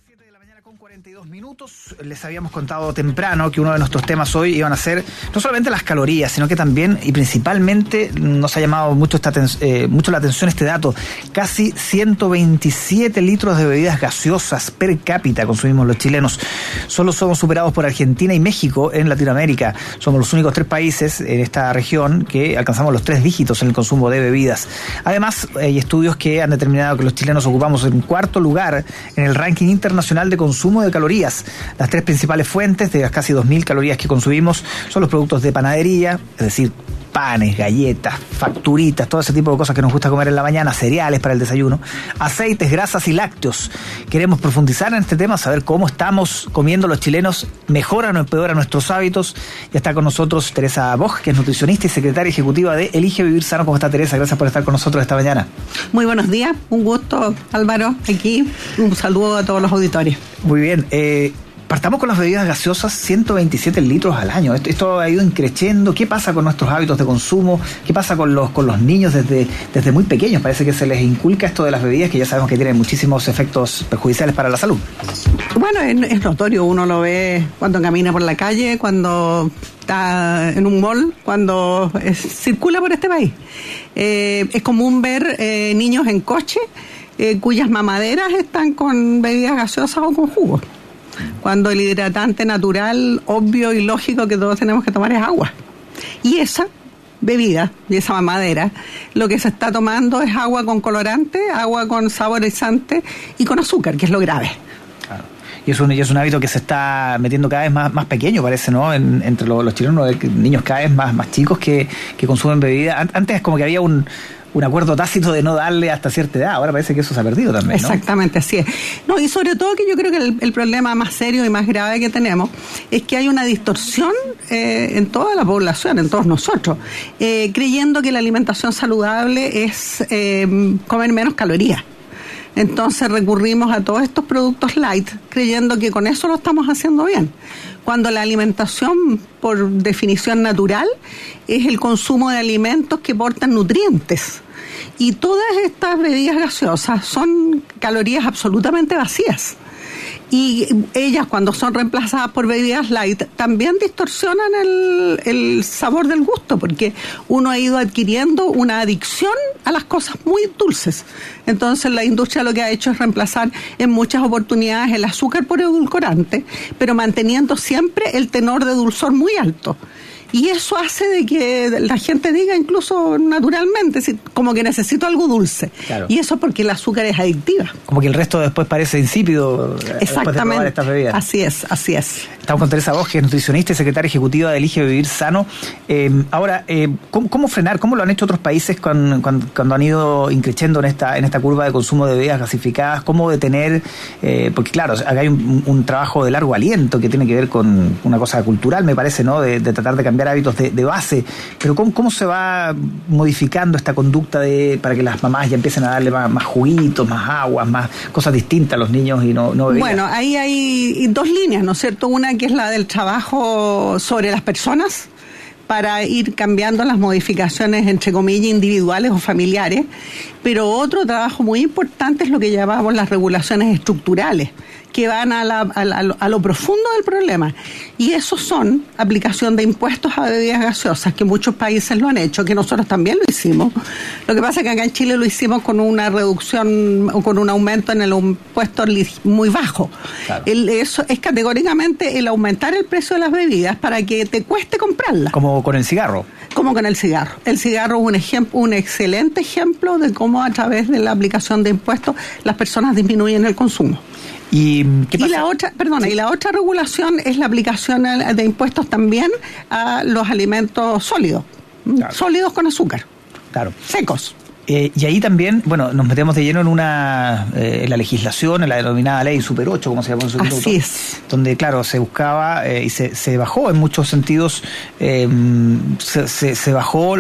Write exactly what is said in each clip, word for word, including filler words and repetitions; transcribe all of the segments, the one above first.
siete de la mañana con cuarenta y dos minutos. Les habíamos contado temprano que uno de nuestros temas hoy iban a ser no solamente las calorías, sino que también y principalmente nos ha llamado mucho, esta, eh, mucho la atención este dato. Casi ciento veintisiete litros de bebidas gaseosas per cápita consumimos los chilenos. Solo somos superados por Argentina y México en Latinoamérica. Somos los únicos tres países en esta región que alcanzamos los tres dígitos en el consumo de bebidas. Además, hay estudios que han determinado que los chilenos ocupamos en cuarto lugar en el ranking internacional de consumo de calorías. Las tres principales fuentes de las casi dos mil calorías que consumimos son los productos de panadería, es decir, panes, galletas, facturitas, todo ese tipo de cosas que nos gusta comer en la mañana, cereales para el desayuno, aceites, grasas y lácteos. Queremos profundizar en este tema, saber cómo estamos comiendo los chilenos, mejoran o empeoran nuestros hábitos. Ya está con nosotros Teresa Bosch, que es nutricionista y secretaria ejecutiva de Elige Vivir Sano. ¿Cómo está, Teresa? Gracias por estar con nosotros esta mañana. Muy buenos días, un gusto, Álvaro, aquí. Un saludo a todos los auditores. Muy bien, eh... partamos con las bebidas gaseosas, ciento veintisiete litros al año. Esto, esto ha ido increciendo. ¿Qué pasa con nuestros hábitos de consumo? ¿Qué pasa con los con los niños desde, desde muy pequeños? Parece que se les inculca esto de las bebidas, que ya sabemos que tienen muchísimos efectos perjudiciales para la salud. Bueno, es, es notorio. Uno lo ve cuando camina por la calle, cuando está en un mall, cuando es, circula por este país. Eh, es común ver eh, niños en coche eh, cuyas mamaderas están con bebidas gaseosas o con jugos, cuando el hidratante natural, obvio y lógico que todos tenemos que tomar es agua. Y esa bebida, y esa mamadera, lo que se está tomando es agua con colorante, agua con saborizante y con azúcar, que es lo grave. Claro. Y es un, y es un hábito que se está metiendo cada vez más, más pequeño, parece, ¿no? En, entre los, los chilenos, niños cada vez más, más chicos que, que consumen bebida. Antes es como que había un... un acuerdo tácito de no darle hasta cierta edad. Ahora parece que eso se ha perdido también, ¿no? Exactamente, así es. No, y sobre todo que yo creo que el, el problema más serio y más grave que tenemos es que hay una distorsión eh, en toda la población, en todos nosotros, eh, creyendo que la alimentación saludable es eh, comer menos calorías. Entonces recurrimos a todos estos productos light, creyendo que con eso lo estamos haciendo bien, cuando la alimentación, por definición natural, es el consumo de alimentos que portan nutrientes. Y todas estas bebidas gaseosas son calorías absolutamente vacías. Y ellas, cuando son reemplazadas por bebidas light, también distorsionan el, el sabor del gusto, porque uno ha ido adquiriendo una adicción a las cosas muy dulces. Entonces la industria lo que ha hecho es reemplazar en muchas oportunidades el azúcar por edulcorante, pero manteniendo siempre el tenor de dulzor muy alto. Y eso hace de que la gente diga, incluso naturalmente, como que necesito algo dulce. Claro. Y eso porque el azúcar es adictiva. Como que el resto después parece insípido. Exactamente. Después de probar estas bebidas. Así es, así es. Estamos con Teresa Bosch, que es nutricionista y secretaria ejecutiva de Elige Vivir Sano. Eh, ahora, eh, ¿cómo, ¿cómo frenar? ¿Cómo lo han hecho otros países cuando, cuando, cuando han ido increciendo en esta, en esta curva de consumo de bebidas gasificadas? ¿Cómo detener? Eh, porque claro, acá hay un, un trabajo de largo aliento que tiene que ver con una cosa cultural, me parece, ¿no? De, de tratar de cambiar hábitos de, de base, pero ¿cómo, cómo se va modificando esta conducta de para que las mamás ya empiecen a darle más, más juguitos, más aguas, más cosas distintas a los niños y no, no bebidas? Bueno, ahí hay dos líneas, ¿no es cierto? Una que es la del trabajo sobre las personas, para ir cambiando las modificaciones, entre comillas, individuales o familiares, pero otro trabajo muy importante es lo que llamamos las regulaciones estructurales, que van a, la, a, la, a lo profundo del problema. Y esos son aplicación de impuestos a bebidas gaseosas, que muchos países lo han hecho, que nosotros también lo hicimos. Lo que pasa es que acá en Chile lo hicimos con una reducción o con un aumento en el impuesto muy bajo. Claro. El, eso es categóricamente el aumentar el precio de las bebidas para que te cueste comprarlas. Como con el cigarro. Como con el cigarro. El cigarro es un ejemplo, un excelente ejemplo de cómo a través de la aplicación de impuestos las personas disminuyen el consumo. ¿Y qué pasa? Y la otra, perdona, sí. y la otra regulación es la aplicación de impuestos también a los alimentos sólidos, claro. sólidos con azúcar, claro. secos. Eh, y ahí también, bueno, nos metemos de lleno en una eh, en la legislación, en la denominada ley Super ocho, como se llama en su Así minuto, es. Donde, claro, se buscaba eh, y se, se bajó en muchos sentidos, eh, se, se, se bajó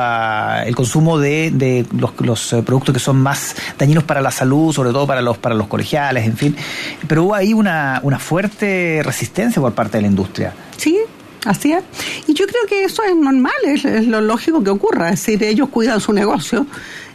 la, el consumo de, de los, los productos que son más dañinos para la salud, sobre todo para los para los colegiales, en fin. Pero hubo ahí una, una fuerte resistencia por parte de la industria. Sí. Así es. Y yo creo que eso es normal, es, es lo lógico que ocurra. Es decir, ellos cuidan su negocio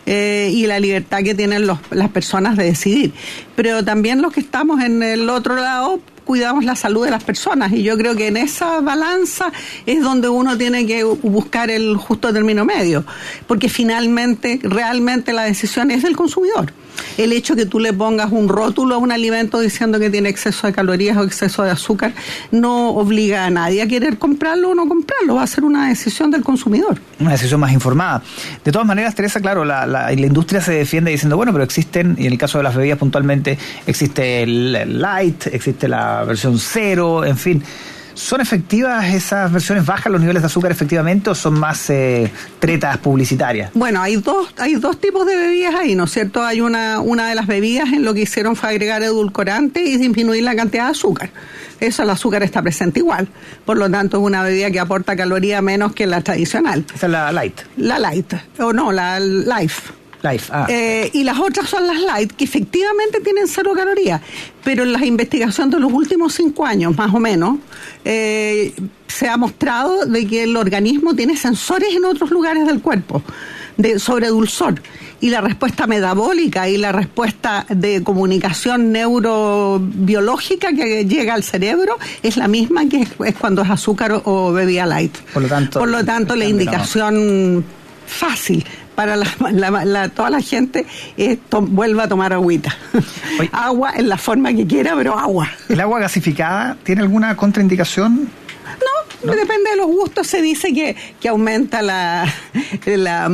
eh, y la libertad que tienen los, las personas de decidir. Pero también los que estamos en el otro lado cuidamos la salud de las personas, y yo creo que en esa balanza es donde uno tiene que buscar el justo término medio, porque finalmente, realmente la decisión es del consumidor. El hecho que tú le pongas un rótulo a un alimento diciendo que tiene exceso de calorías o exceso de azúcar no obliga a nadie a querer comprarlo o no comprarlo, va a ser una decisión del consumidor. Una decisión más informada. De todas maneras, Teresa, claro, la, la, la industria se defiende diciendo, bueno, pero existen, y en el caso de las bebidas puntualmente, existe el light, existe la versión cero, en fin. ¿Son efectivas esas versiones bajas, los niveles de azúcar efectivamente, o son más eh, tretas publicitarias? Bueno, hay dos hay dos tipos de bebidas ahí, ¿no es cierto? Hay una una de las bebidas en lo que hicieron fue agregar edulcorante y disminuir la cantidad de azúcar. Eso, el azúcar está presente igual. Por lo tanto, es una bebida que aporta caloría menos que la tradicional. Esa es la light. La light, o no, la life. Life, ah. Eh, y las otras son las light, que efectivamente tienen cero calorías, pero en las investigaciones de los últimos cinco años, más o menos, eh, se ha mostrado de que el organismo tiene sensores en otros lugares del cuerpo de, sobre dulzor, y la respuesta metabólica y la respuesta de comunicación neurobiológica que llega al cerebro es la misma que es, es cuando es azúcar o, o bebida light. Por lo tanto, Por lo tanto la indicación fácil para la, la, la, toda la gente es to, vuelva a tomar agüita. Oye, agua en la forma que quiera, pero agua. ¿El agua gasificada tiene alguna contraindicación? No, no, depende de los gustos. Se dice que, que aumenta la, la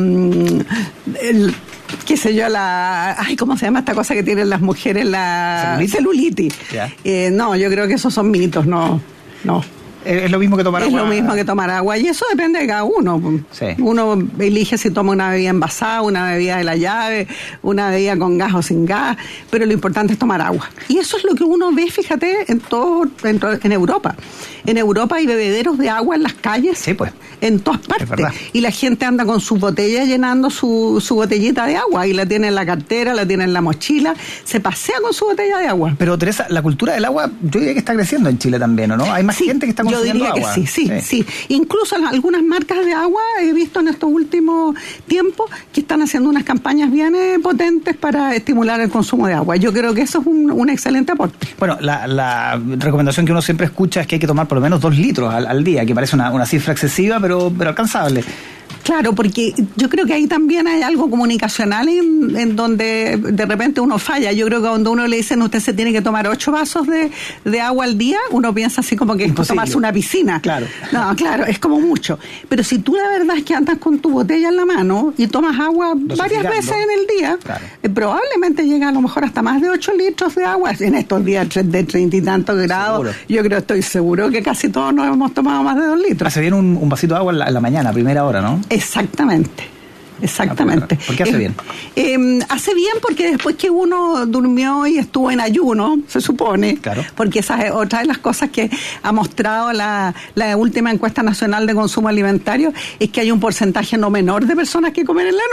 el, qué sé yo, la, ay, ¿cómo se llama esta cosa que tienen las mujeres? La celulitis. celulitis. Yeah. Eh, no, yo creo que esos son mitos, no, no. Es lo mismo que tomar es agua. Es lo mismo que tomar agua, y eso depende de cada uno. Sí. Uno elige si toma una bebida envasada, una bebida de la llave, una bebida con gas o sin gas, pero lo importante es tomar agua. Y eso es lo que uno ve, fíjate, en todo, en, en Europa. En Europa hay bebederos de agua en las calles, sí, pues, en todas partes. Y la gente anda con su botella llenando su, su botellita de agua, y la tiene en la cartera, la tiene en la mochila, se pasea con su botella de agua. Pero Teresa, la cultura del agua, yo diría que está creciendo en Chile también, ¿o no? Hay más sí, gente que está yo diría agua. que sí, sí, sí, sí. Incluso algunas marcas de agua he visto en estos últimos tiempos que están haciendo unas campañas bien eh, potentes para estimular el consumo de agua. Yo creo que eso es un, un excelente aporte. Bueno, la, la recomendación que uno siempre escucha es que hay que tomar por lo menos dos litros al, al día, que parece una, una cifra excesiva, pero, pero alcanzable. Claro, porque yo creo que ahí también hay algo comunicacional en, en donde de repente uno falla. Yo creo que cuando uno le dicen usted se tiene que tomar ocho vasos de, de agua al día, uno piensa así como que es tomarse una piscina. Claro. No, claro, es como mucho. Pero si tú la verdad es que andas con tu botella en la mano y tomas agua varias veces en el día, claro, eh, probablemente llega a lo mejor hasta más de ocho litros de agua en estos días de treinta y tantos grados. Seguro. Yo creo, estoy seguro que casi todos nos hemos tomado más de dos litros. Hace bien un, un vasito de agua en la, en la mañana, a primera hora, ¿no? Exactamente, exactamente. ¿Por qué hace bien? Eh, eh, hace bien porque después que uno durmió y estuvo en ayuno, se supone, claro, porque esa es otra de las cosas que ha mostrado la, la última encuesta nacional de consumo alimentario, es que hay un porcentaje no menor de personas que comen en la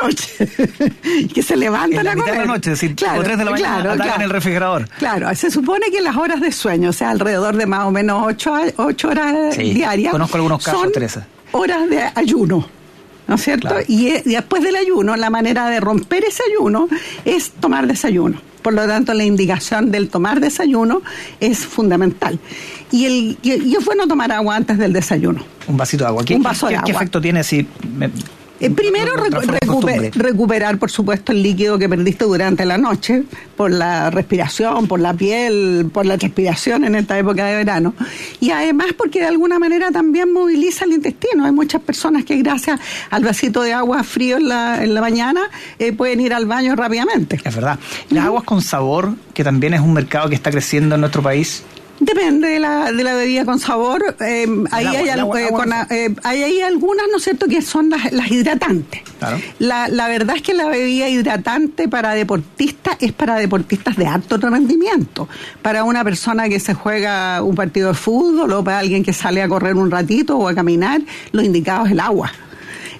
noche, que se levantan en la a mitad comer. de la noche, es decir, claro, o tres de la mañana, claro, atacan claro, el refrigerador. Claro, se supone que las horas de sueño, o sea, alrededor de más o menos ocho, ocho horas sí, diarias, conozco algunos casos, son Teresa, horas de ayuno, ¿no es cierto? Claro. Y, y después del ayuno, la manera de romper ese ayuno es tomar desayuno. Por lo tanto, la indicación del tomar desayuno es fundamental. Y, el, y, y es bueno tomar agua antes del desayuno. Un vasito de agua. ¿Qué, Un vaso qué, de ¿qué agua. efecto tiene si...? Me... Eh, primero, recuper, recuperar, por supuesto, el líquido que perdiste durante la noche, por la respiración, por la piel, por la transpiración en esta época de verano. Y además porque de alguna manera también moviliza el intestino. Hay muchas personas que gracias al vasito de agua frío en la, en la mañana eh, pueden ir al baño rápidamente. Es verdad. Las aguas con sabor, que también es un mercado que está creciendo en nuestro país... Depende de la, de la bebida con sabor. Eh, ahí, agua, hay, agua, eh, agua, con, eh, hay, hay algunas, ¿no es cierto?, que son las, las hidratantes. Claro. La, la verdad es que la bebida hidratante para deportistas es para deportistas de alto rendimiento. Para una persona que se juega un partido de fútbol o para alguien que sale a correr un ratito o a caminar, lo indicado es el agua.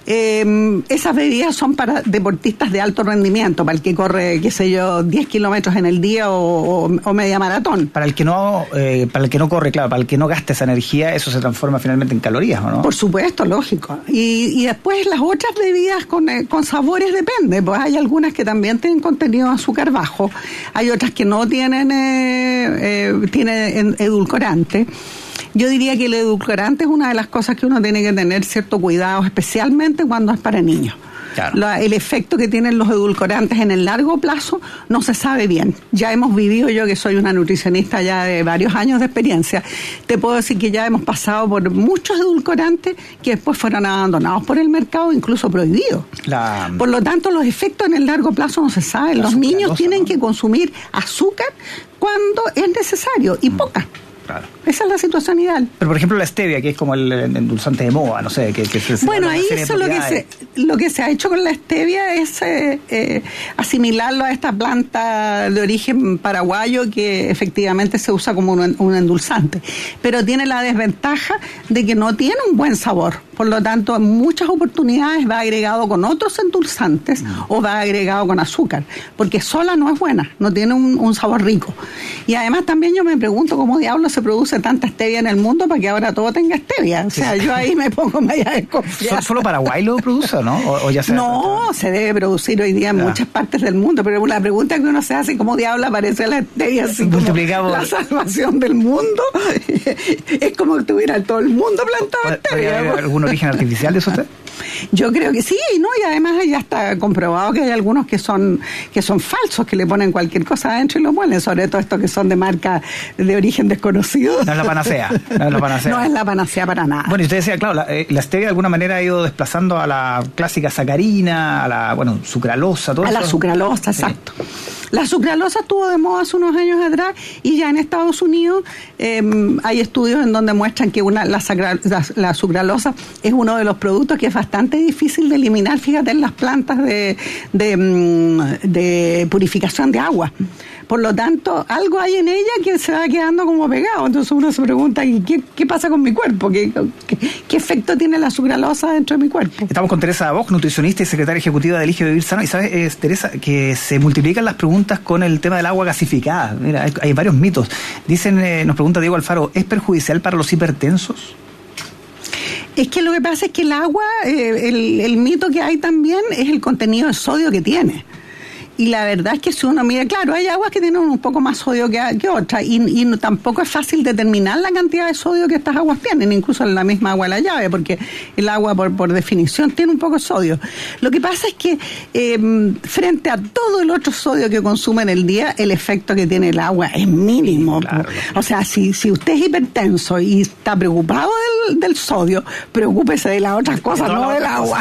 eh, esas bebidas son para deportistas de alto rendimiento, para el que corre, qué sé yo, diez kilómetros en el día o, o, o media maratón. Para el que no eh, para el que no corre, claro, para el que no gasta esa energía, eso se transforma finalmente en calorías, ¿o no? Por supuesto, lógico. Y, y después las otras bebidas con, eh, con sabores depende, pues hay algunas que también tienen contenido de azúcar bajo, hay otras que no tienen, eh, eh, tienen edulcorante. Yo diría que el edulcorante es una de las cosas que uno tiene que tener cierto cuidado, especialmente cuando es para niños. Claro. La, el efecto que tienen los edulcorantes en el largo plazo no se sabe bien. Ya hemos vivido, yo que soy una nutricionista ya de varios años de experiencia, te puedo decir que ya hemos pasado por muchos edulcorantes que después fueron abandonados por el mercado, incluso prohibidos. La... Por lo tanto, los efectos en el largo plazo no se saben. Los niños tienen ¿no? que consumir azúcar cuando es necesario y mm. poca. Claro. Esa es la situación ideal. Pero, por ejemplo, la stevia, que es como el endulzante de moda, no sé, que, que se... Bueno, ahí eso lo que, se, lo que se ha hecho con la stevia es eh, eh, asimilarlo a esta planta de origen paraguayo que efectivamente se usa como un, un endulzante. Pero tiene la desventaja de que no tiene un buen sabor. Por lo tanto, en muchas oportunidades va agregado con otros endulzantes mm. o va agregado con azúcar. Porque sola no es buena, no tiene un, un sabor rico. Y además también yo me pregunto cómo diablos se produce tanta stevia en el mundo para que ahora todo tenga stevia. O sea, sí. yo ahí me pongo media desconfiada. ¿Solo Paraguay lo produce, no? ¿O, o ya se no, se debe producir hoy día en ya. muchas partes del mundo, pero la pregunta que uno se hace, ¿cómo diablos aparece la stevia así como la salvación del mundo? Es como que tuviera todo el mundo plantado stevia. ¿Hay algún origen artificial de eso usted? Yo creo que sí, ¿no? Y además ya está comprobado que hay algunos que son que son falsos, que le ponen cualquier cosa adentro y lo ponen, sobre todo estos que son de marca de origen desconocido. No es la panacea. No es la panacea, no es la panacea para nada. Bueno, y usted decía, claro, la, eh, la stevia de alguna manera ha ido desplazando a la clásica sacarina, a la, bueno, sucralosa, todo a eso. A la sucralosa, exacto. Sí. La sucralosa estuvo de moda hace unos años atrás y ya en Estados Unidos eh, hay estudios en donde muestran que una la, sacra, la, la sucralosa es uno de los productos que es bastante difícil de eliminar, fíjate, en las plantas de, de, de purificación de agua. Por lo tanto, algo hay en ella que se va quedando como pegado. Entonces uno se pregunta, ¿qué, qué pasa con mi cuerpo? ¿Qué, qué, ¿Qué efecto tiene la sucralosa dentro de mi cuerpo? Estamos con Teresa Bosch, nutricionista y secretaria ejecutiva de Elige Vivir Sano. Y sabes, eh, Teresa, que se multiplican las preguntas con el tema del agua gasificada. Mira, hay, hay varios mitos. Dicen, eh, nos pregunta Diego Alfaro, ¿es perjudicial para los hipertensos? Es que lo que pasa es que el agua, eh, el, el mito que hay también es el contenido de sodio que tiene. Y la verdad es que si uno mira, claro, hay aguas que tienen un poco más sodio que, que otras y, y no, tampoco es fácil determinar la cantidad de sodio que estas aguas tienen, incluso en la misma agua de la llave, porque el agua por, por definición tiene un poco de sodio. Lo que pasa es que eh, frente a todo el otro sodio que consume en el día, el efecto que tiene el agua es mínimo. Claro. O sea, si, si usted es hipertenso y está preocupado del, del sodio, preocúpese de las otras cosas, no, no del agua.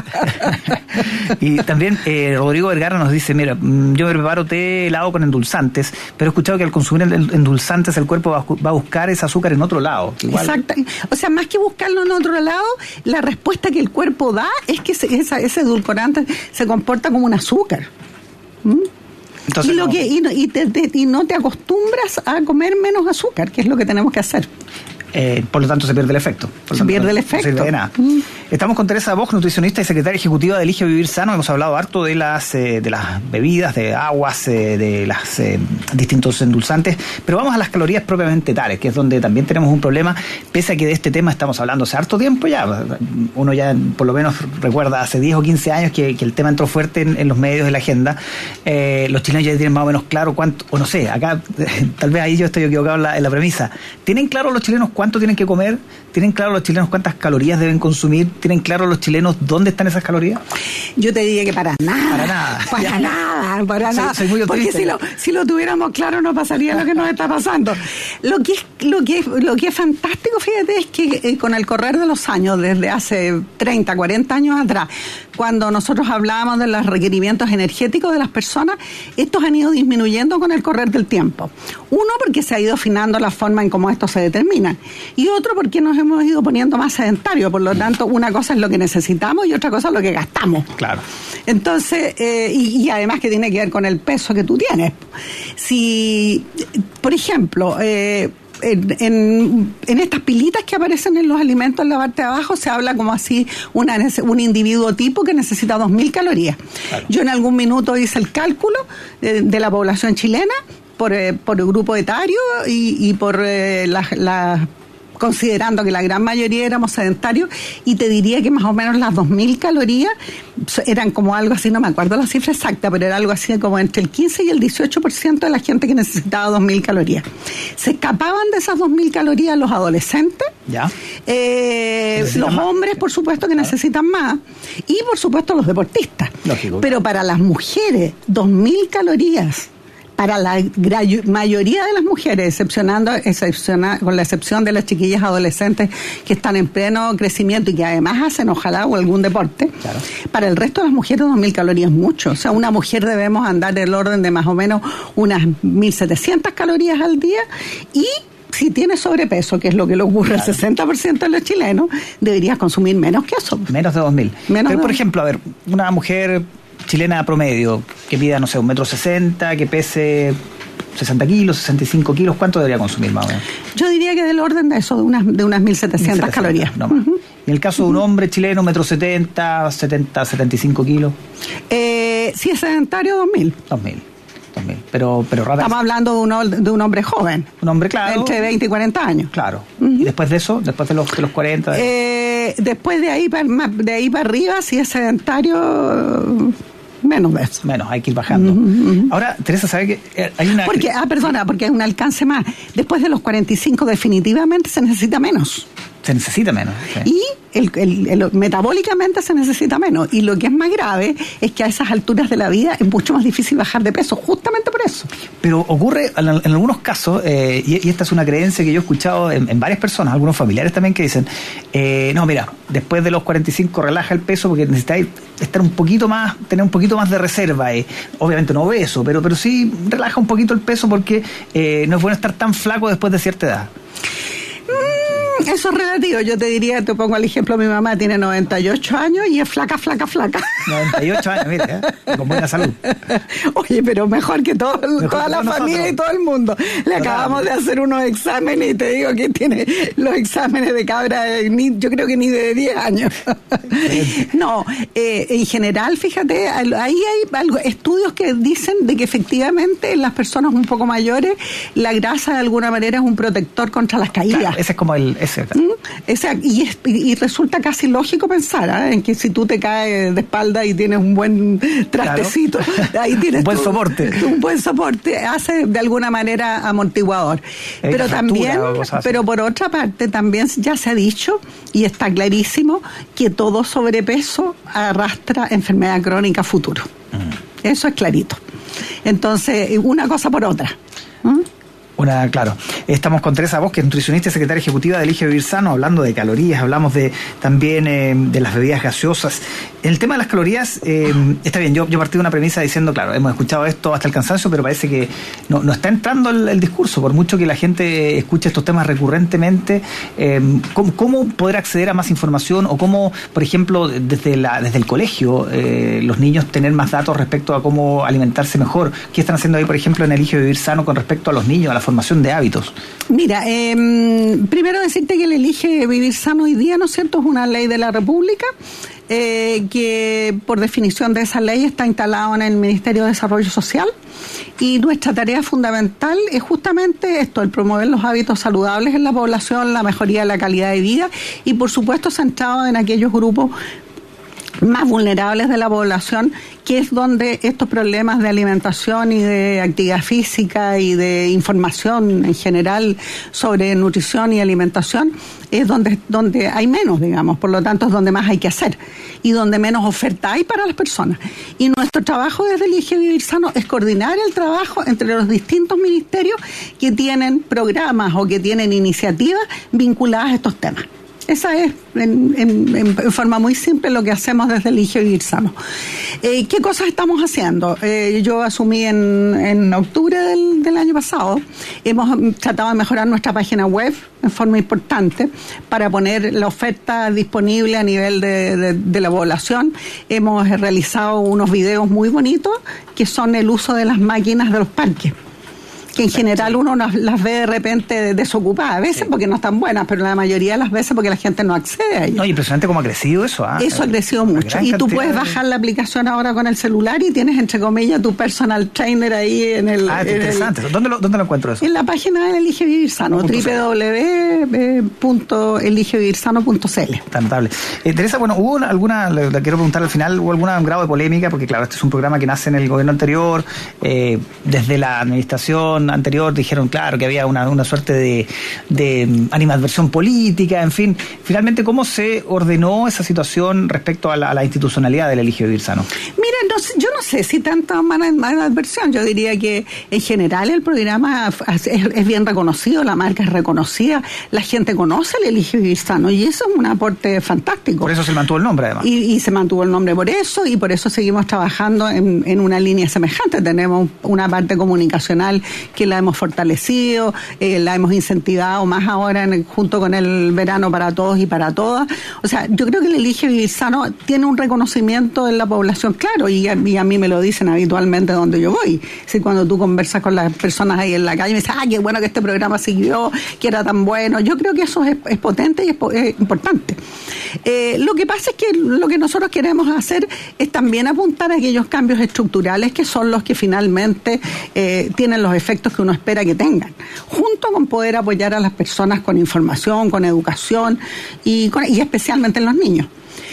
Y también eh, Rodrigo Vergara nos dice, mira, yo me preparo té helado con endulzantes, pero he escuchado que al consumir endulzantes el cuerpo va a buscar ese azúcar en otro lado. Igual. Exacto. O sea, más que buscarlo en otro lado, la respuesta que el cuerpo da es que ese, ese edulcorante se comporta como un azúcar. ¿Mm? Entonces, y, lo no. que, y, y, te, te, y no te acostumbras a comer menos azúcar, que es lo que tenemos que hacer. Eh, por lo tanto se pierde el efecto. Por se tanto, pierde el efecto. No sirve de nada. Mm. Estamos con Teresa Bosch, nutricionista y secretaria ejecutiva de Elige Vivir Sano. Hemos hablado harto de las eh, de las bebidas, de aguas, eh, de los eh, distintos endulzantes, pero vamos a las calorías propiamente tales, que es donde también tenemos un problema, pese a que de este tema estamos hablando hace harto tiempo ya. Uno ya por lo menos recuerda hace diez o quince años que, que el tema entró fuerte en, en los medios, en la agenda. Eh, los chilenos ya tienen más o menos claro cuánto, o no sé, acá tal vez ahí yo estoy equivocado en la, en la premisa. ¿Tienen claro los chilenos cuánto tienen que comer? ¿Tienen claro los chilenos cuántas calorías deben consumir? ¿Tienen claro los chilenos dónde están esas calorías? Yo te diría que para nada. Para nada. Para ya. nada, para soy, nada. Soy muy Porque si lo, si lo tuviéramos claro no pasaría lo que nos está pasando. Lo que es, lo que es, lo que es fantástico, fíjate, es que eh, con el correr de los años, desde hace treinta, cuarenta años atrás, cuando nosotros hablábamos de los requerimientos energéticos de las personas, estos han ido disminuyendo con el correr del tiempo. Uno, porque se ha ido afinando la forma en cómo esto se determina. Y otro, porque nos hemos ido poniendo más sedentarios. Por lo tanto, una cosa es lo que necesitamos y otra cosa es lo que gastamos. Claro. Entonces, eh, y, y además que tiene que ver con el peso que tú tienes. Si, por ejemplo, eh, En, en, en estas pilitas que aparecen en los alimentos en la parte de abajo se habla como así una, un individuo tipo que necesita dos mil calorías. Claro. Yo en algún minuto hice el cálculo de, de la población chilena por, eh, por el grupo etario y, y por eh, las la, considerando que la gran mayoría éramos sedentarios, y te diría que más o menos las dos mil calorías eran como algo así, no me acuerdo la cifra exacta, pero era algo así como entre el quince y el dieciocho por ciento de la gente que necesitaba dos mil calorías. Se escapaban de esas dos mil calorías los adolescentes, ¿ya? Eh, los más. hombres, por supuesto, que claro. necesitan más, y por supuesto los deportistas. Lógico. Pero para las mujeres, dos mil calorías para la mayoría de las mujeres, excepcionando, excepciona, con la excepción de las chiquillas adolescentes que están en pleno crecimiento y que además hacen ojalá o algún deporte, claro. Para el resto de las mujeres dos mil calorías es mucho. O sea, una mujer debemos andar en el orden de más o menos unas mil setecientas calorías al día, y si tienes sobrepeso, que es lo que le ocurre claro. al sesenta por ciento de los chilenos, deberías consumir menos que eso. Menos de dos mil. Menos Pero, de por ejemplo, a ver, una mujer chilena promedio, que mida, no sé, un metro sesenta, que pese sesenta kilos, sesenta y cinco kilos, ¿cuánto debería consumir más o menos? Yo diría que del orden de eso, de unas, de unas mil setecientas calorías. No más. Uh-huh. En el caso de un hombre chileno, metro setenta, setenta, setenta y cinco kilos. Eh, si es sedentario, dos mil. Dos mil. Pero, pero rara Estamos hablando de un, de un hombre joven. Un hombre, claro. Entre veinte y cuarenta años. Claro. Uh-huh. ¿Y después de eso? Después de los, de los cuarenta. Eh, después de ahí, para, de ahí para arriba, si es sedentario, menos de eso. Menos, hay que ir bajando. Uh-huh, uh-huh. Ahora, Teresa, ¿sabe que hay una... Porque, ah, perdona, porque hay un alcance más. Después de los cuarenta y cinco definitivamente se necesita menos. Se necesita menos. Sí. Y el, el, el, metabólicamente se necesita menos. Y lo que es más grave es que a esas alturas de la vida es mucho más difícil bajar de peso, justamente por eso. Pero ocurre en, en algunos casos, eh, y, y esta es una creencia que yo he escuchado en, en varias personas, algunos familiares también, que dicen, eh, no, mira, después de los cuarenta y cinco relaja el peso porque necesitáis estar un poquito más, tener un poquito más de reserva. Eh. Obviamente no obeso, pero, pero sí relaja un poquito el peso porque eh, no es bueno estar tan flaco después de cierta edad. Eso es relativo. Yo te diría, te pongo el ejemplo, mi mamá tiene noventa y ocho años y es flaca, flaca, flaca. noventa y ocho años, mire, ¿eh? Con buena salud. Oye, pero mejor que todo, mejor toda que la familia nosotros. Y todo el mundo. Le Total. Acabamos de hacer unos exámenes y te digo que tiene los exámenes de cabra, de, ni, yo creo que ni de diez años. No, eh, en general, fíjate, ahí hay algo, estudios que dicen de que efectivamente en las personas un poco mayores la grasa de alguna manera es un protector contra las caídas. Claro, ese es como el... Ese. ¿Mm? Esa, y, es, y resulta casi lógico pensar ¿eh? en que si tú te caes de espalda y tienes un buen trastecito, claro. Ahí tienes un buen tu, soporte. Un buen soporte, hace de alguna manera amortiguador. Hay pero también, pero por otra parte, también ya se ha dicho, y está clarísimo, que todo sobrepeso arrastra enfermedad crónica futuro. Mm. Eso es clarito. Entonces, una cosa por otra. ¿Mm? Una, claro. Estamos con Teresa Bosch, que es nutricionista y secretaria ejecutiva de Elige Vivir Sano, hablando de calorías, hablamos de también eh, de las bebidas gaseosas. En el tema de las calorías, eh, está bien, yo, yo partí de una premisa diciendo, claro, hemos escuchado esto hasta el cansancio, pero parece que no, no está entrando el, el discurso, por mucho que la gente escuche estos temas recurrentemente. Eh, ¿cómo, ¿Cómo poder acceder a más información o cómo, por ejemplo, desde, la, desde el colegio, eh, los niños tener más datos respecto a cómo alimentarse mejor? ¿Qué están haciendo ahí, por ejemplo, en Elige Vivir Sano con respecto a los niños, a la formación de hábitos? Mira, eh, primero decirte que el Elige Vivir Sano hoy día, ¿no es cierto?, es una ley de la República eh, que por definición de esa ley está instalado en el Ministerio de Desarrollo Social, y nuestra tarea fundamental es justamente esto, el promover los hábitos saludables en la población, la mejoría de la calidad de vida y por supuesto centrado en aquellos grupos más vulnerables de la población, que es donde estos problemas de alimentación y de actividad física y de información en general sobre nutrición y alimentación es donde, donde hay menos, digamos, por lo tanto es donde más hay que hacer y donde menos oferta hay para las personas. Y nuestro trabajo desde Elige Vivir Sano es coordinar el trabajo entre los distintos ministerios que tienen programas o que tienen iniciativas vinculadas a estos temas. Esa es, en, en, en forma muy simple, lo que hacemos desde Elige Vivir Sano. Eh, ¿Qué cosas estamos haciendo? Eh, yo asumí en, en octubre del, del año pasado. Hemos tratado de mejorar nuestra página web en forma importante para poner la oferta disponible a nivel de, de, de la población. Hemos realizado unos videos muy bonitos que son el uso de las máquinas de los parques. que en general uno las ve de repente desocupadas, a veces sí. porque no están buenas, pero la mayoría de las veces porque la gente no accede a ellas. No, impresionante cómo ha crecido eso. ¿ah? Eso ha crecido mucho. Y tú puedes bajar la aplicación ahora con el celular y tienes, entre comillas, tu personal trainer ahí en el... Ah, es interesante. El, ¿Dónde, lo, ¿Dónde lo encuentro eso? En la página de Elige Vivir Sano, doble u doble u doble u punto elige vivir sano punto c l. Está notable. Eh, Teresa, bueno, ¿hubo alguna, le, le quiero preguntar al final, ¿hubo algún grado de polémica? Porque claro, este es un programa que nace en el gobierno anterior, eh, desde la administración anterior dijeron, claro, que había una, una suerte de, de animadversión política, en fin. Finalmente, ¿cómo se ordenó esa situación respecto a la, a la institucionalidad del Elige Vivir Sano? Mira, no, yo no sé si tanta animadversión, yo diría que en general el programa es, es bien reconocido, la marca es reconocida, la gente conoce el Elige Vivir Sano y eso es un aporte fantástico. Por eso se mantuvo el nombre, además. Y, y se mantuvo el nombre por eso y por eso seguimos trabajando en, en una línea semejante. Tenemos una parte comunicacional que la hemos fortalecido, eh, la hemos incentivado más ahora en el, junto con el verano para todos y para todas. O sea, yo creo que el Elige Vivir Sano tiene un reconocimiento en la población, claro, y a, y a mí me lo dicen habitualmente donde yo voy. Si cuando tú conversas con las personas ahí en la calle me dicen, ah, qué bueno que este programa siguió, que era tan bueno. Yo creo que eso es, es potente y es, es importante. Eh, lo que pasa es que lo que nosotros queremos hacer es también apuntar a aquellos cambios estructurales que son los que finalmente eh, tienen los efectos que uno espera que tengan, junto con poder apoyar a las personas con información, con educación y, con, y especialmente en los niños.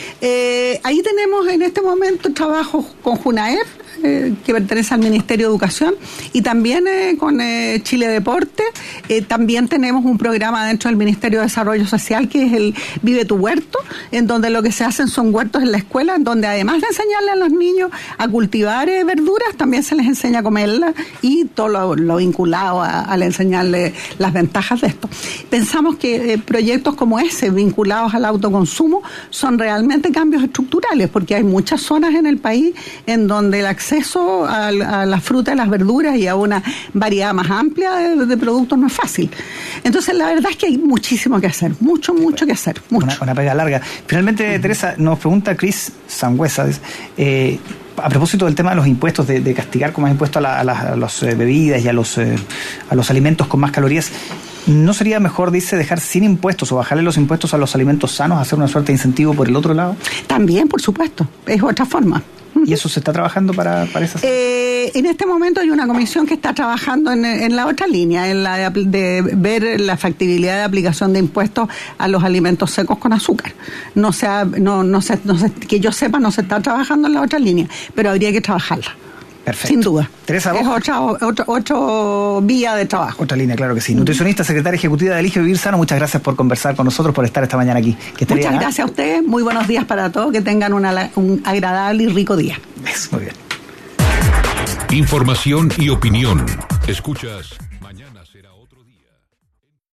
Eh, ahí tenemos en este momento trabajo con JUNAEP, eh, que pertenece al Ministerio de Educación, y también eh, con eh, Chile Deporte. Eh, también tenemos un programa dentro del Ministerio de Desarrollo Social que es el Vive tu Huerto, en donde lo que se hacen son huertos en la escuela, en donde además de enseñarle a los niños a cultivar eh, verduras, también se les enseña a comerlas y todo lo, lo vinculado a, a enseñarle las ventajas de esto. Pensamos que eh, proyectos como ese, vinculados al autoconsumo, son realmente cambios estructurales, porque hay muchas zonas en el país en donde el acceso a, a las frutas y las verduras y a una variedad más amplia de, de productos no es fácil. Entonces, la verdad es que hay muchísimo que hacer, mucho, mucho que hacer, mucho. Una, una pega larga. Finalmente, Teresa, nos pregunta Cris Sangüesa, eh, a propósito del tema de los impuestos, de, de castigar con más impuestos a, la, a, las, a las eh, bebidas y a los, eh, a los alimentos con más calorías, ¿no sería mejor, dice, dejar sin impuestos o bajarle los impuestos a los alimentos sanos, hacer una suerte de incentivo por el otro lado? También, por supuesto, es otra forma. ¿Y eso se está trabajando para, para esas? Eh, en este momento hay una comisión que está trabajando en, en la otra línea, en la de, de ver la factibilidad de aplicación de impuestos a los alimentos secos con azúcar. No se ha, no, no se, no se, que yo sepa, no se está trabajando en la otra línea, pero habría que trabajarla. Perfecto. Sin duda. Teresa, es otra, otra, otra vía de trabajo. Otra línea, claro que sí. Nutricionista, secretaria ejecutiva de Elige Vivir Sano, muchas gracias por conversar con nosotros, por estar esta mañana aquí. Que muchas bien, gracias ¿eh? a ustedes, muy buenos días para todos, que tengan una, un agradable y rico día. Eso, muy bien. Información y opinión. Escuchas